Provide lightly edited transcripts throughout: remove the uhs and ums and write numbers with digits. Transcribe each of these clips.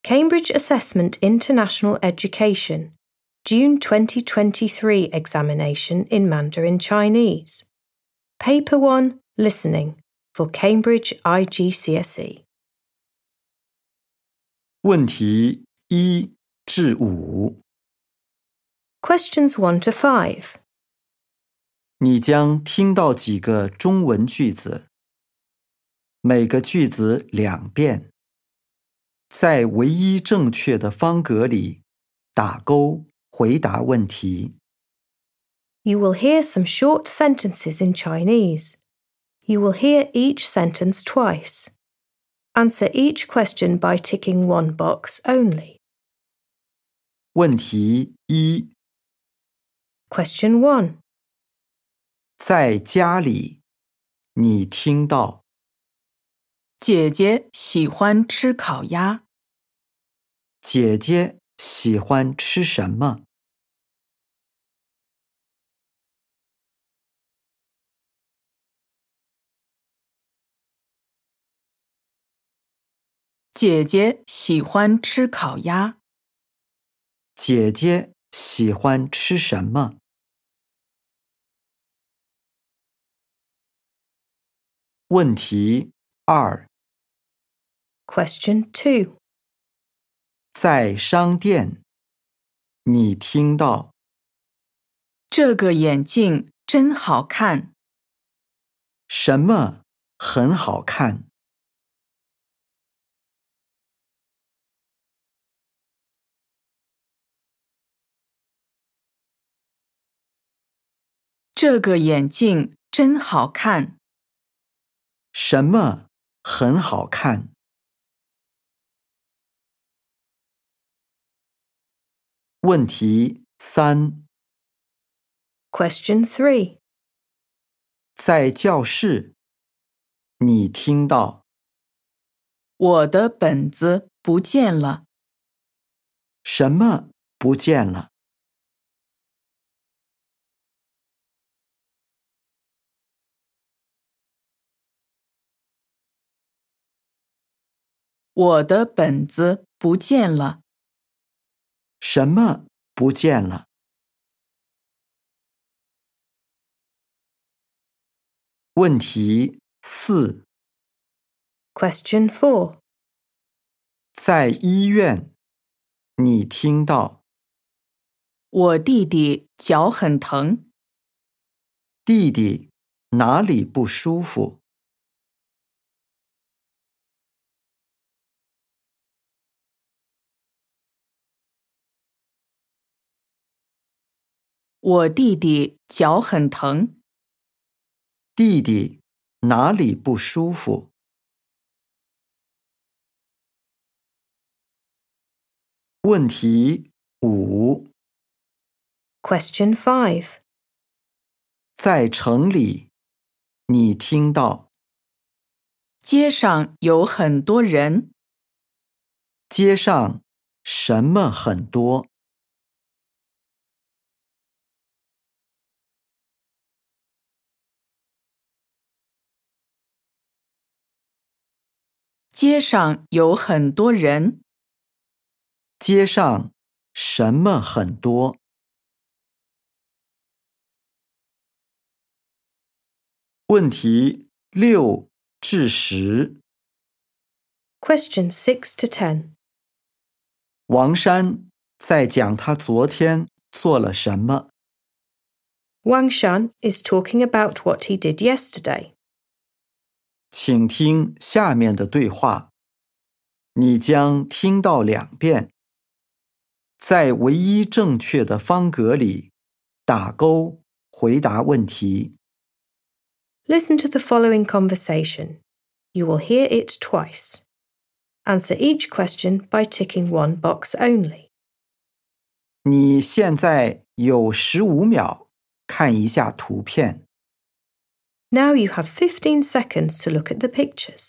Cambridge Assessment International Education, June 2023 examination in Mandarin Chinese. Paper 1, Listening, for Cambridge IGCSE. 问题1至5。 Questions 1 to 5. 你将听到几个中文句子，每个句子2遍，在唯一正确的方格里打勾回答问题。 You will hear some short sentences in Chinese. You will hear each sentence twice. Answer each question by ticking one box only. 问题1， Question 1. 在家里，你听到姐姐喜欢吃烤鸭。 姐姐喜欢吃什么？ 姐姐喜欢吃烤鸭。 姐姐喜欢吃什么？问题2， Question 2. 在商店，你听到这个眼镜真好看。 什么很好看？ 这个眼镜真好看。 什么很好看？问题3， Question 3. 在教室，你听到我的本子不见了。 什么不见了？ 我的本子不见了。 什么不见了？问题4， Question 4. 在医院，你听到我弟弟脚很疼。 弟弟哪里不舒服？ 我弟弟脚很疼。 弟弟哪里不舒服？问题5， Question 5. 在城里，你听到街上有很多人。 街上什么很多？ 街上有很多人。 街上什么很多？问题6至10。 Question 6 to 10. 王珊在讲他昨天做了什么。 Wang Shan is talking about what he did yesterday. 请听下面的对话，你将听到2遍，在唯一正确的方格里打勾回答问题。 Listen to the following conversation. You will hear it twice. Answer each question by ticking one box only. 你现在有15秒看一下图片。 Now you have 15 seconds to look at the pictures.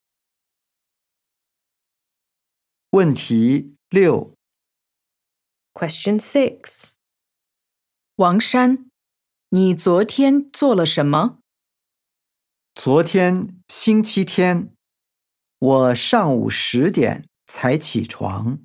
问题6， Question 6. 王珊，你昨天做了什么？ 昨天星期天，我上午10点才起床。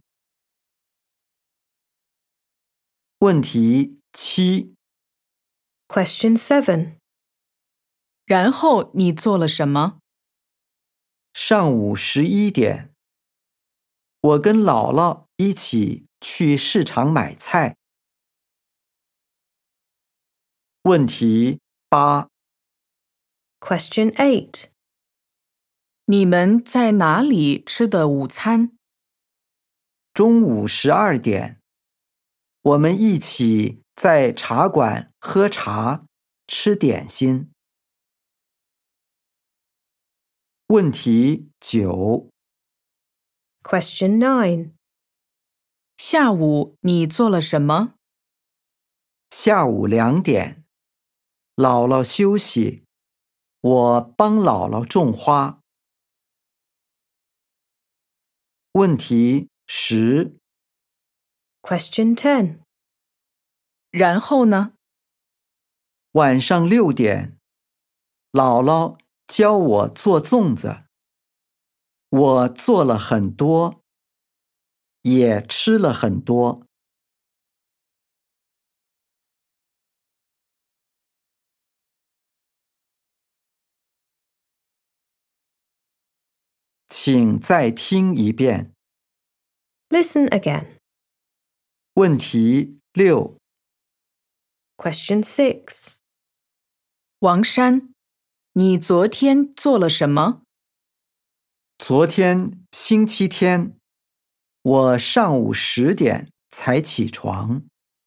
问题7。 Question 7. 然后你做了什么？ 上午11点，我跟姥姥一起去市场买菜。问题8。 Question 8. 你们在哪里吃的午餐？ 中午12点，我们一起在茶馆喝茶，吃点心。问题9。 Question 9. 下午你做了什么？ 下午2点，姥姥休息，我帮姥姥种花。问题10。 Question 10. 然后呢？ 晚上6点，姥姥教我做粽子，我做了很多，也吃了很多。请再听一遍。 Listen again. 问题6。 Question 6. 王珊，你昨天做了什么？ 昨天星期天，我上午10点才起床。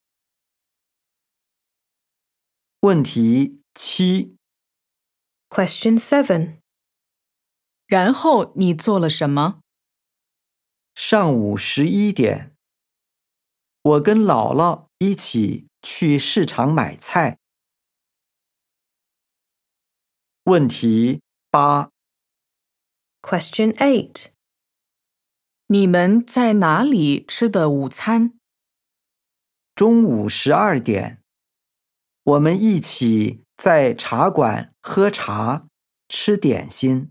问题7。 Question 7. 然后你做了什么？ 上午11点，我跟姥姥一起去市场买菜。问题8。 Question 8. 你们在哪里吃的午餐？ 中午12点，我们一起在茶馆喝茶，吃点心。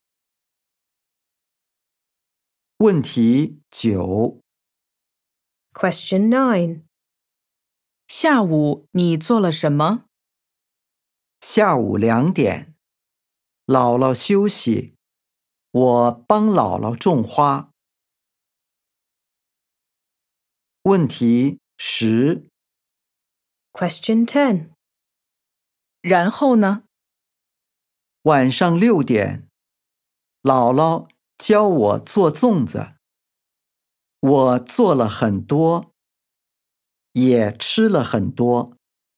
问题9。 Question 9. 下午你做了什么？ 下午2点，姥姥休息，我帮姥姥种花。问题10。 Question 10. 然后呢？ 晚上6点，姥姥教我做粽子，我做了很多，也吃了很多。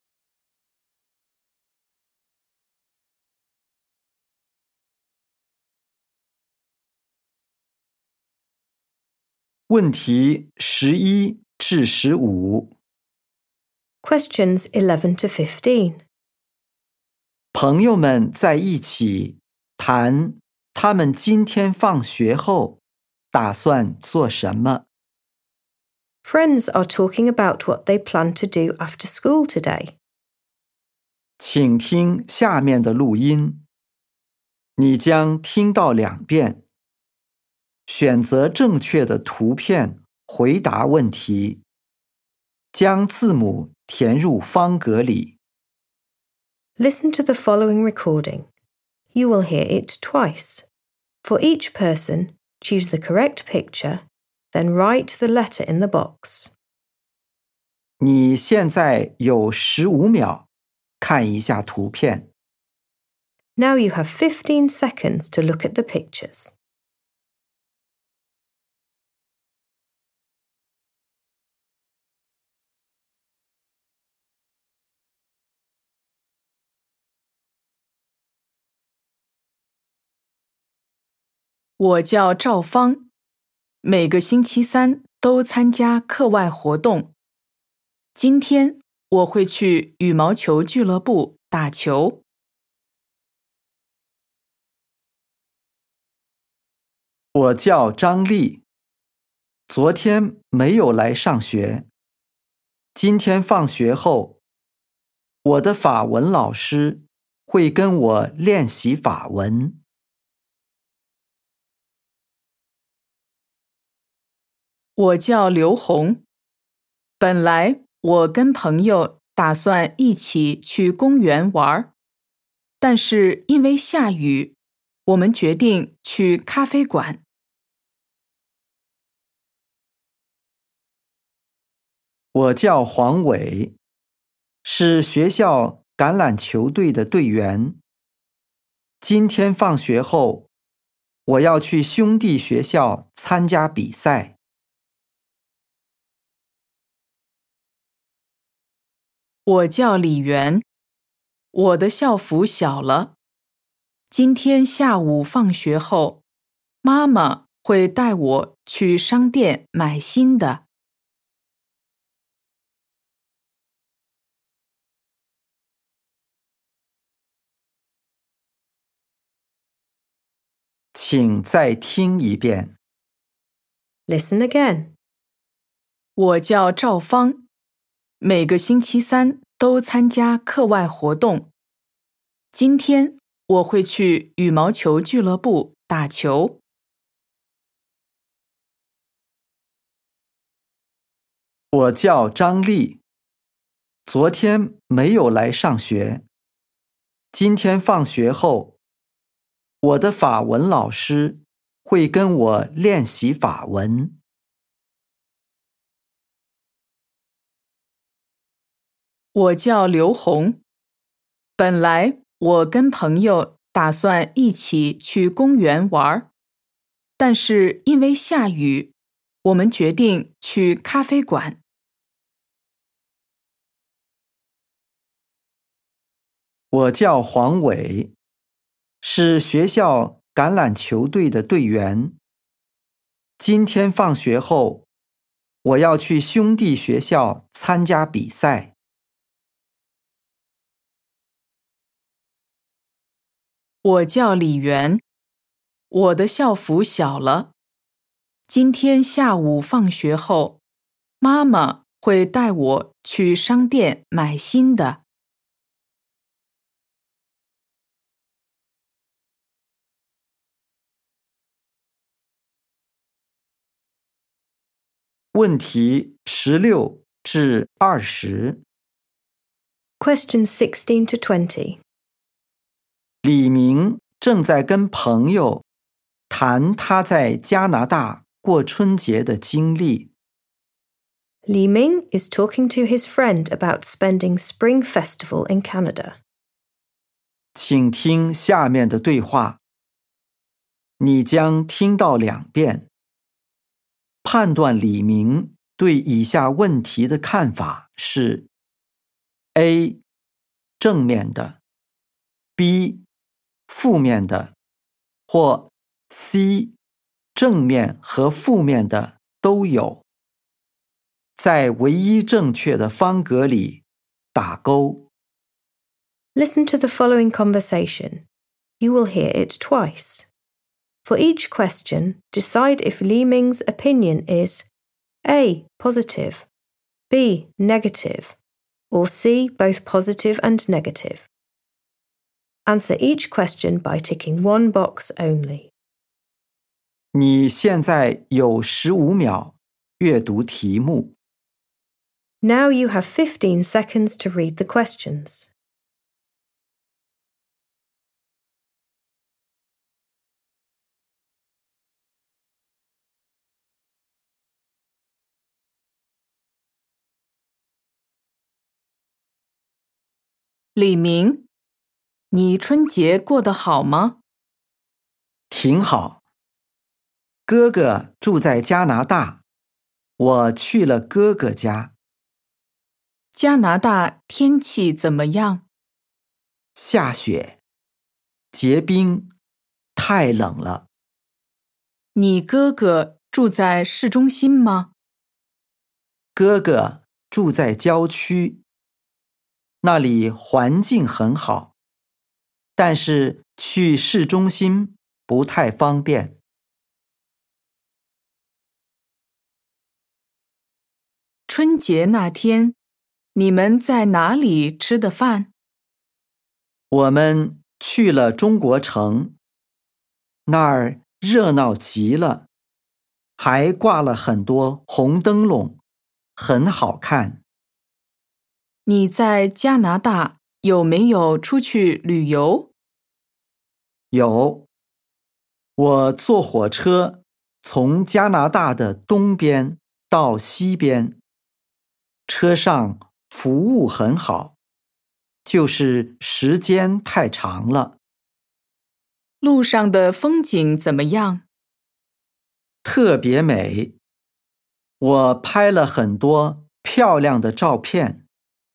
问题11至15。 Questions 11 to 15. 朋友们在一起谈他们今天放学后打算做什么。 Friends are talking about what they plan to do after school today. 请听下面的录音，你将听到2遍。选择正确的图片回答问题，将字母填入方格里。 Listen to the following recording. You will hear it twice. For each person, choose the correct picture, then write the letter in the box. 你现在有15秒，看一下图片。 Now you have 15 seconds to look at the pictures. 我叫赵芳，每个星期三都参加课外活动。今天我会去羽毛球俱乐部打球。 我叫张丽，昨天没有来上学， 今天放学后，我的法文老师会跟我练习法文。 我叫刘红，本来我跟朋友打算一起去公园玩，但是因为下雨，我们决定去咖啡馆。 我叫黄伟，是学校橄榄球队的队员。今天放学后，我要去兄弟学校参加比赛。 我叫李媛，我的校服小了。今天下午放学后，妈妈会带我去商店买新的。 请再听一遍。 Listen again. 我叫赵芳，每个星期三都参加课外活动。今天我会去羽毛球俱乐部打球。 我叫张丽，昨天没有来上学。今天放学后，我的法文老师会跟我练习法文。 我叫刘红，本来我跟朋友打算一起去公园玩，但是因为下雨，我们决定去咖啡馆。 我叫黄伟，是学校橄榄球队的队员。今天放学后，我要去兄弟学校参加比赛。 我叫李媛，我的校服小了。今天下午放学后，妈妈会带我去商店买新的。 问题16至20。 Questions 16 to 20. 李明正在跟朋友谈他在加拿大过春节的经历。 Li Ming is talking to his friend about spending Spring Festival in Canada. 请听下面的对话，你将听到2遍。判断李明对以下问题的看法是 A. 正面的 B. 负面的或 C. 正面和负面的都有。在唯一正确的方格里打勾。 Listen to the following conversation. You will hear it twice. For each question, decide if Li Ming's opinion is A. Positive, B. Negative, or C. Both positive and negative. Answer each question by ticking one box only. 你现在有15秒阅读题目。 Now you have 15 seconds to read the questions. 李明，你春节过得好吗？ 挺好。哥哥住在加拿大，我去了哥哥家。 加拿大天气怎么样？ 下雪，结冰，太冷了。 你哥哥住在市中心吗？ 哥哥住在郊区，那里环境很好，但是去市中心不太方便。 春节那天你们在哪里吃的饭？ 我们去了中国城，那儿热闹极了，还挂了很多红灯笼，很好看。 你在加拿大有没有出去旅游？ 有，我坐火车从加拿大的东边到西边，车上服务很好，就是时间太长了。 路上的风景怎么样？ 特别美，我拍了很多漂亮的照片。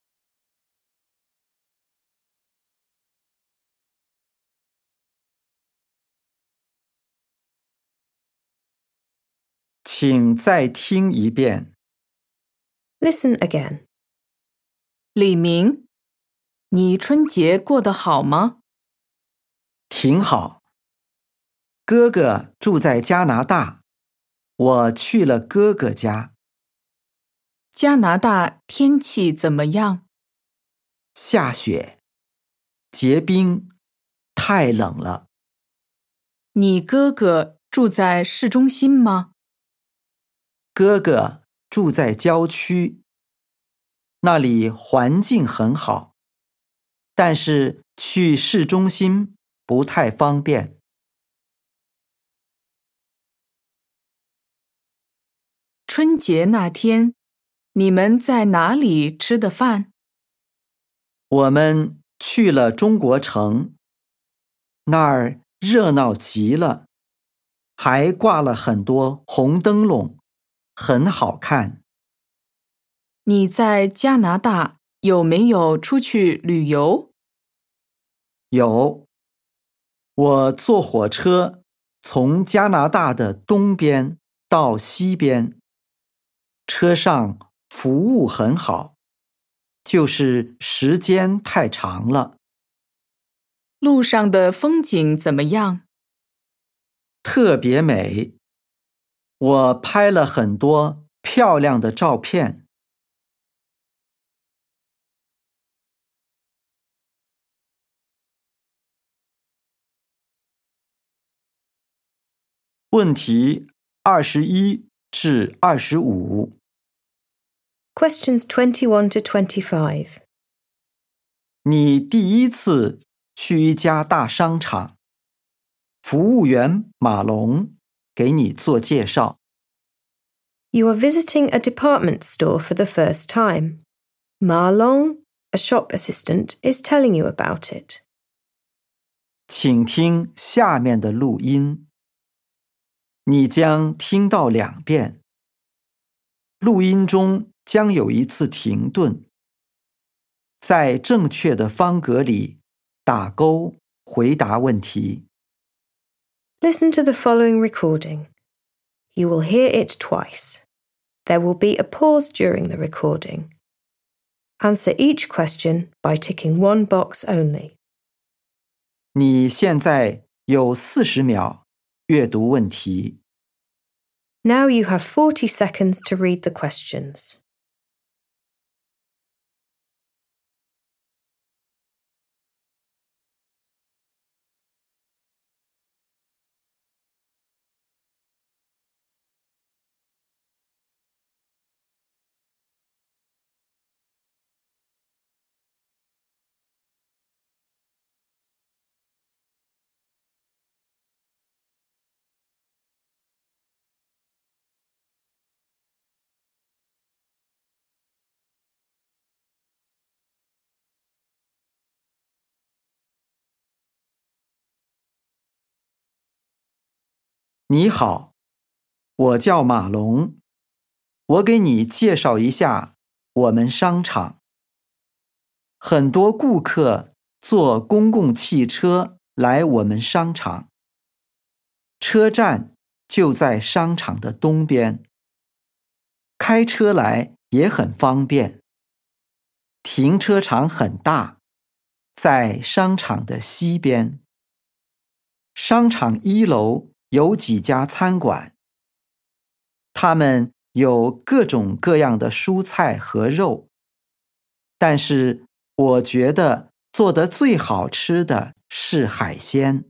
请再听一遍。 Listen again. 李明，你春节过得好吗？ 挺好。哥哥住在加拿大，我去了哥哥家。 加拿大天气怎么样？ 下雪，结冰，太冷了。 你哥哥住在市中心吗？ 哥哥住在郊区，那里环境很好，但是去市中心不太方便。 春节那天，你们在哪里吃的饭？ 我们去了中国城，那儿热闹极了，还挂了很多红灯笼，很好看。 你在加拿大有没有出去旅游？ 有，我坐火车从加拿大的东边到西边，车上服务很好，就是时间太长了。 路上的风景怎么样？ 特别美，我拍了很多漂亮的照片。问题21至25。 Questions 21 to 25. 你第一次去一家大商场，服务员马龙给你做介绍。 You are visiting a department store for the first time. Marlon, a shop assistant, is telling you about it. 请听下面的录音，你将听到2遍。录音中将有一次停顿，在正确的方格里打勾回答问题。 Listen to the following recording. You will hear it twice. There will be a pause during the recording. Answer each question by ticking one box only. 你现在有40秒阅读问题。 Now you have 40 seconds to read the questions. 你好，我叫马龙，我给你介绍一下我们商场。很多顾客坐公共汽车来我们商场，车站就在商场的东边，开车来也很方便。停车场很大，在商场的西边。商场1楼有几家餐馆，他们有各种各样的蔬菜和肉， 但是我觉得做得最好吃的是海鲜。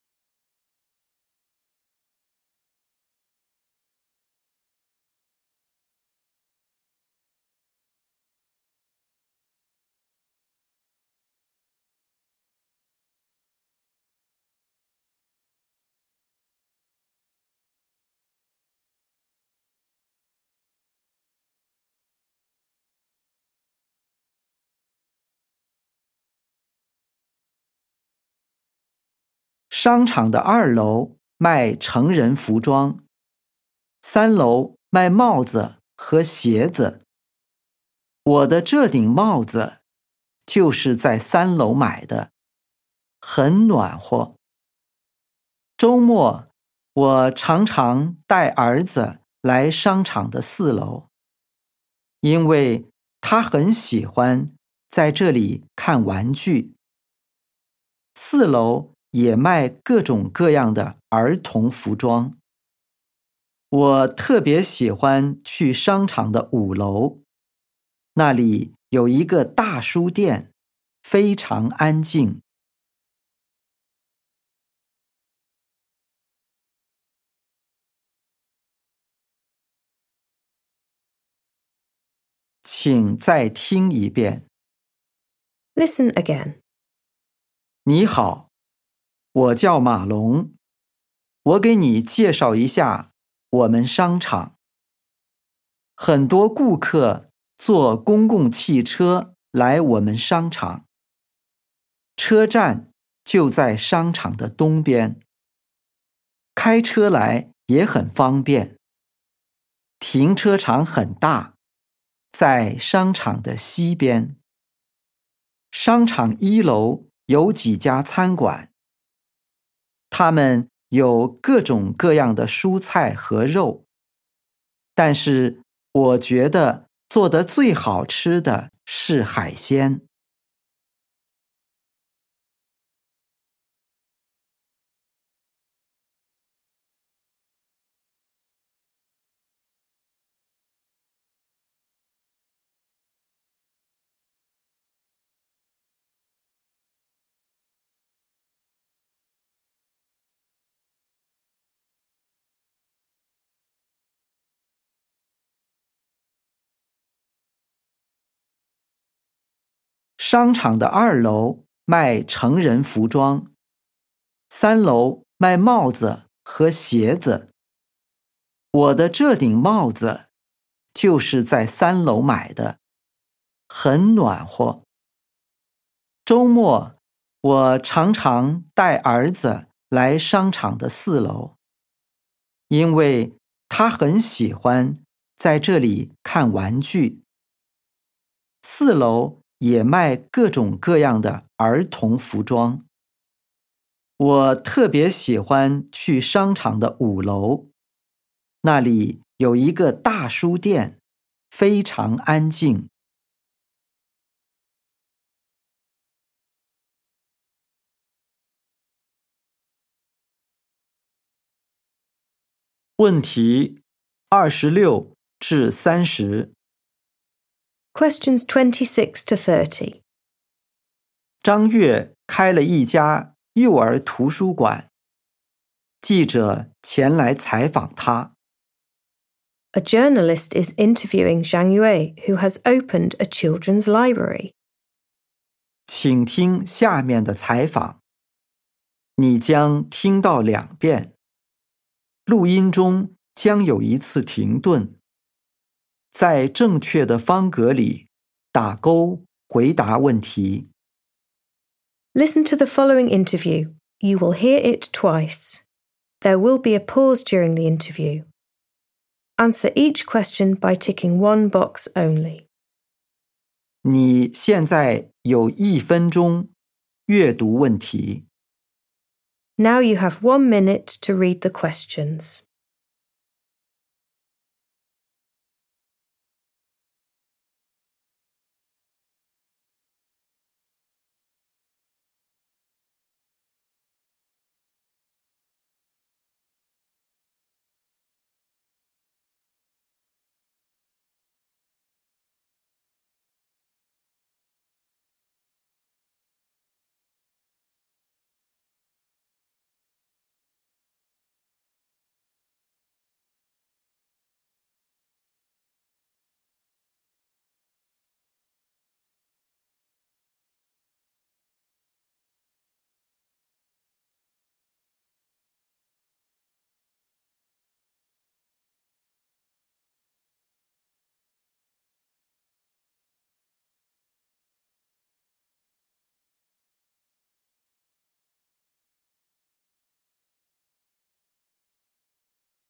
商场的2楼卖成人服装，3楼卖帽子和鞋子。我的这顶帽子就是在3楼买的，很暖和。周末，我常常带儿子来商场的4楼，因为他很喜欢在这里看玩具。4楼也卖各种各样的儿童服装。我特别喜欢去商场的5楼，那里有一个大书店，非常安静。请再听一遍。 Listen again. 你好，我叫马龙，我给你介绍一下我们商场。很多顾客坐公共汽车来我们商场，车站就在商场的东边，开车来也很方便。停车场很大，在商场的西边。商场1楼有几家餐馆，他们有各种各样的蔬菜和肉，但是我觉得做得最好吃的是海鲜。商场的2楼卖成人服装，3楼卖帽子和鞋子。我的这顶帽子就是在3楼买的，很暖和。周末，我常常带儿子来商场的4楼，因为他很喜欢在这里看玩具。4楼也卖各种各样的儿童服装。我特别喜欢去商场的5楼，那里有一个大书店，非常安静。问题26至30。 Questions 26 to 30. 张月开了一家幼儿图书馆，记者前来采访他。 A journalist is interviewing Zhang Yue, who has opened a children's library. 请听下面的采访，你将听到2遍。录音中将有一次停顿，在正确的方格里打勾回答问题。 Listen to the following interview. You will hear it twice. There will be a pause during the interview. Answer each question by ticking one box only. 你现在有1分钟阅读问题。 Now you have 1 minute to read the questions.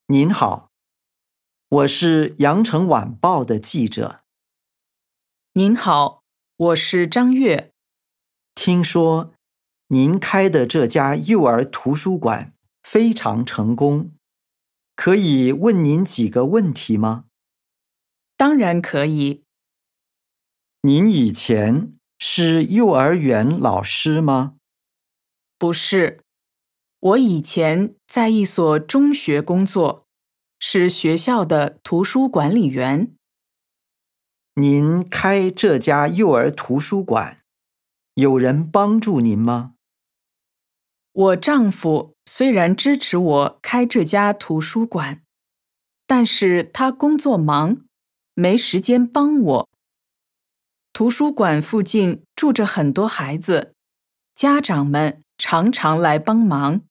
您好，我是羊城晚报的记者。 您好，我是张悦。 听说您开的这家幼儿图书馆非常成功，可以问您几个问题吗？ 当然可以。 您以前是幼儿园老师吗？ 不是，我以前在一所中学工作，是学校的图书管理员。 您开这家幼儿图书馆，有人帮助您吗？ 我丈夫虽然支持我开这家图书馆，但是他工作忙，没时间帮我。图书馆附近住着很多孩子，家长们常常来帮忙。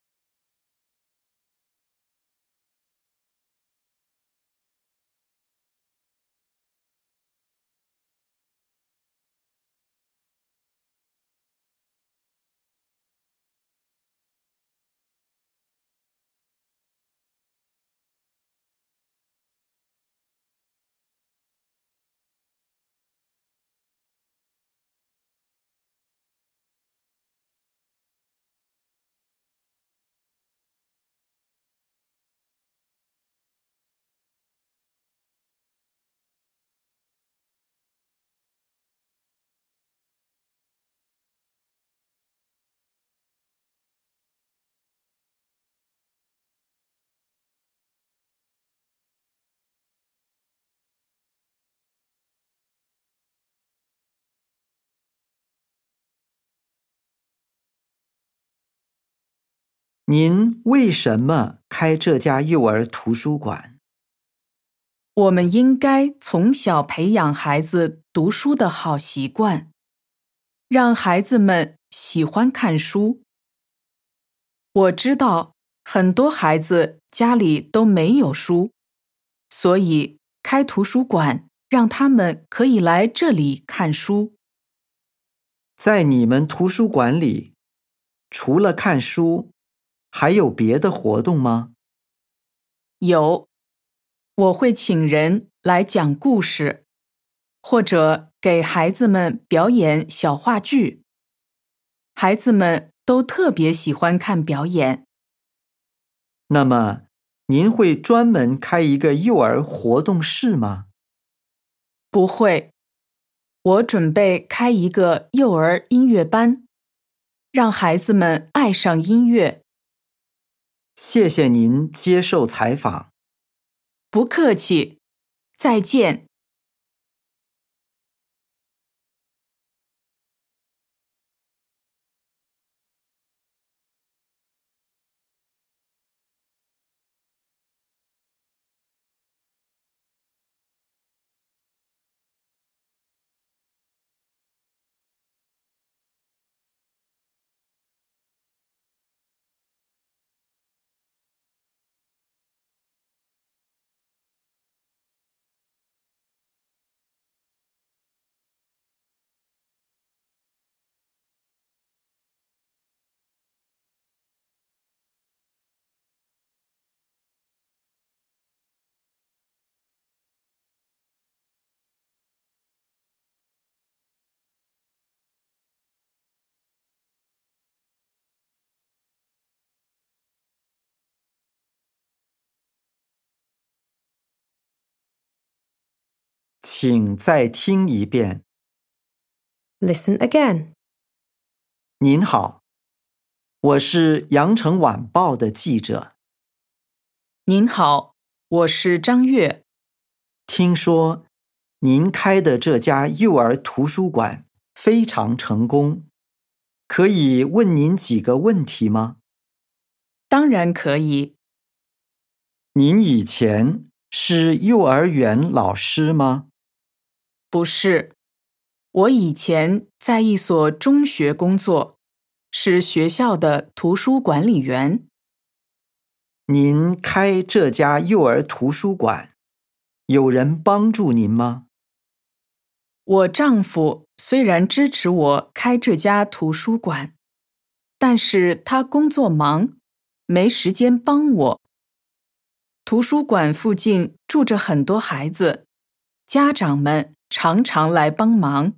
您为什么开这家幼儿图书馆？ 我们应该从小培养孩子读书的好习惯，让孩子们喜欢看书。我知道很多孩子家里都没有书，所以开图书馆让他们可以来这里看书。 在你们图书馆里，除了看书，还有别的活动吗？ 有，我会请人来讲故事，或者给孩子们表演小话剧。孩子们都特别喜欢看表演。 那么，您会专门开一个幼儿活动室吗？ 不会，我准备开一个幼儿音乐班，让孩子们爱上音乐。 谢谢您接受采访。 不客气，再见。 请再听一遍。 Listen again. 您好，我是羊城晚报的记者。 您好，我是张悦。 听说您开的这家幼儿图书馆非常成功，可以问您几个问题吗？ 当然可以。 您以前是幼儿园老师吗？ 不是，我以前在一所中学工作，是学校的图书管理员。 您开这家幼儿图书馆，有人帮助您吗？ 我丈夫虽然支持我开这家图书馆，但是他工作忙，没时间帮我。 图书馆附近住着很多孩子，家长们常常来帮忙。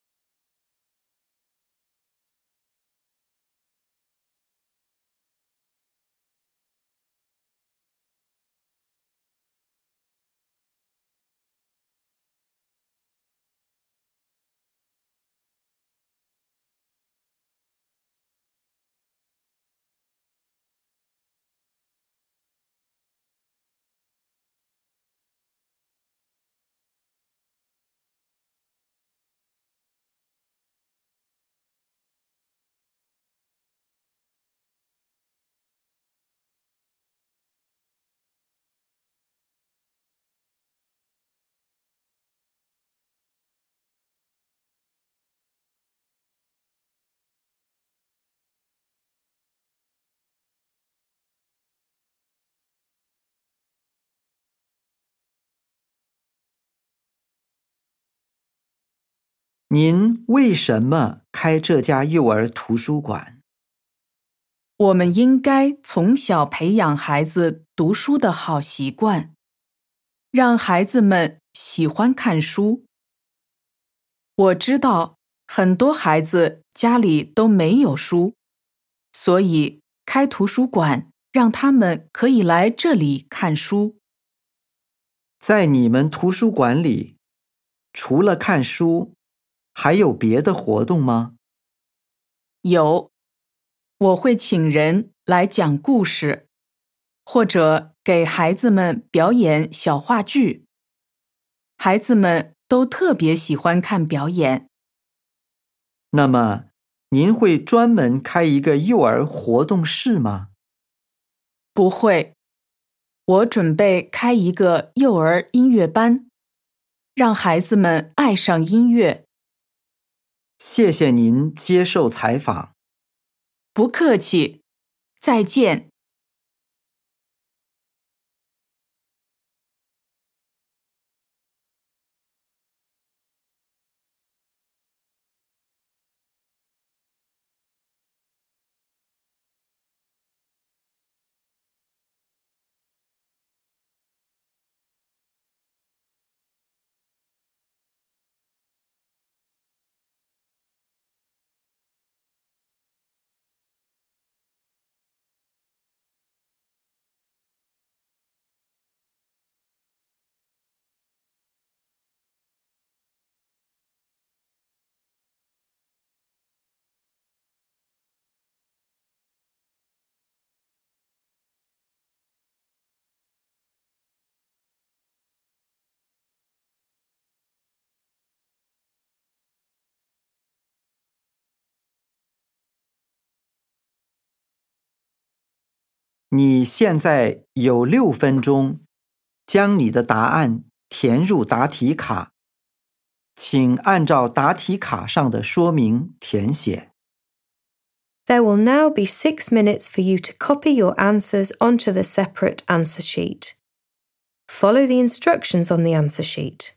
您为什么开这家幼儿图书馆？ 我们应该从小培养孩子读书的好习惯，让孩子们喜欢看书。我知道很多孩子家里都没有书，所以开图书馆让他们可以来这里看书。 在你们图书馆里，除了看书，还有别的活动吗？ 有，我会请人来讲故事，或者给孩子们表演小话剧。孩子们都特别喜欢看表演。 那么，您会专门开一个幼儿活动室吗？ 不会，我准备开一个幼儿音乐班，让孩子们爱上音乐。 谢谢您接受采访。 不客气，再见。 你现在有6分钟，将你的答案填入答题卡，请按照答题卡上的说明填写。 There will now be 6 minutes for you to copy your answers onto the separate answer sheet. Follow the instructions on the answer sheet.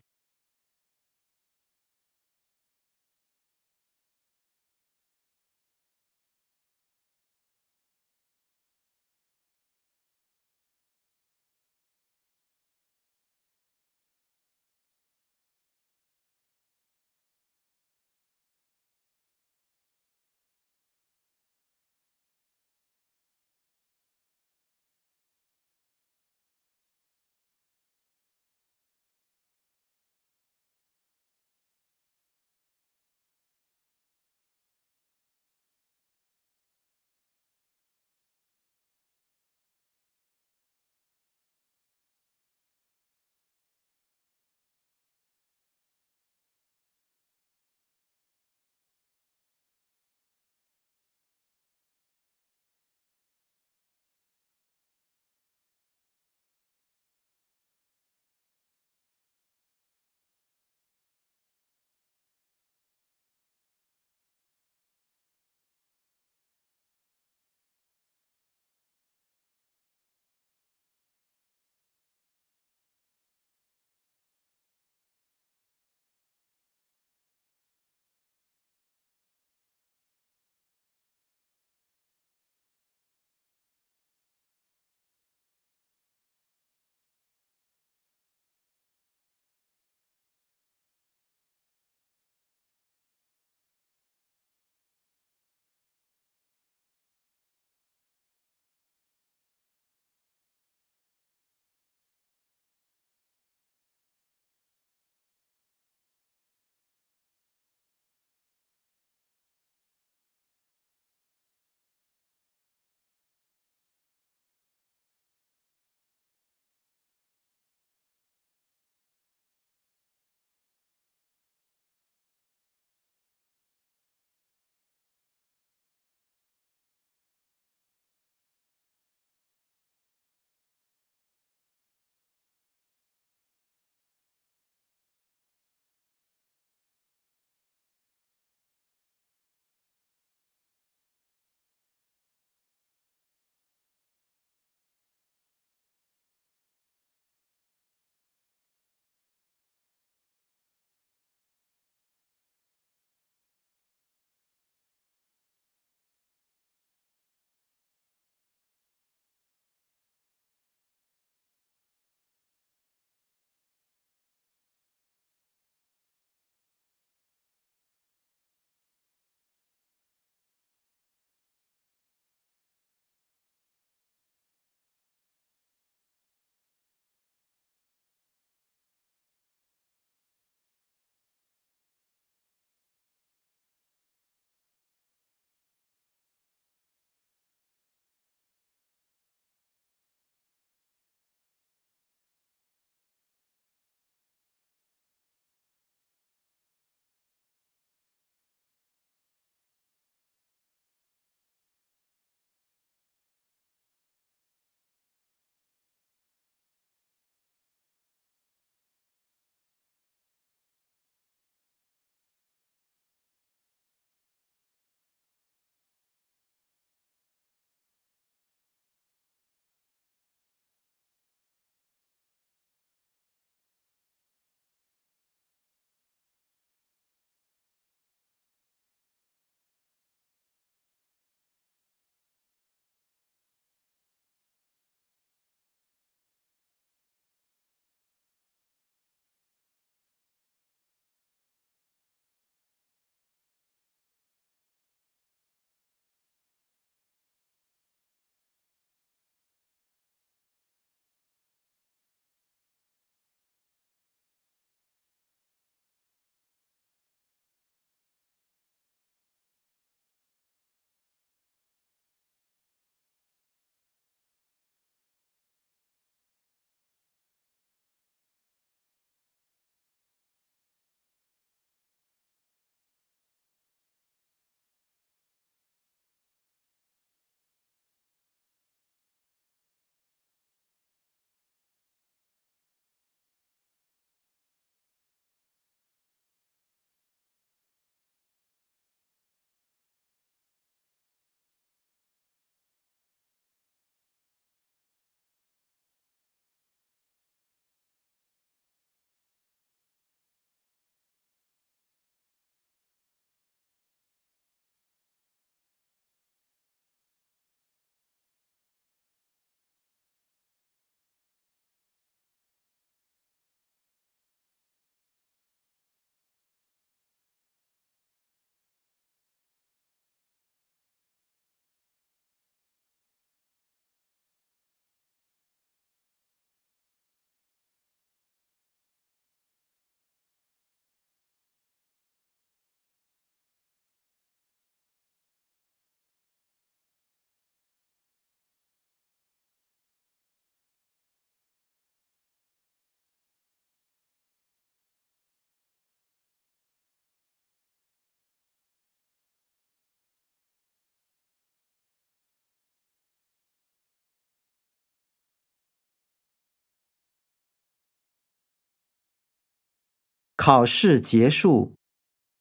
考试结束，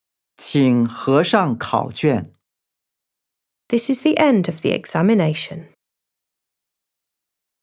请合上考卷。 This is the end of the examination.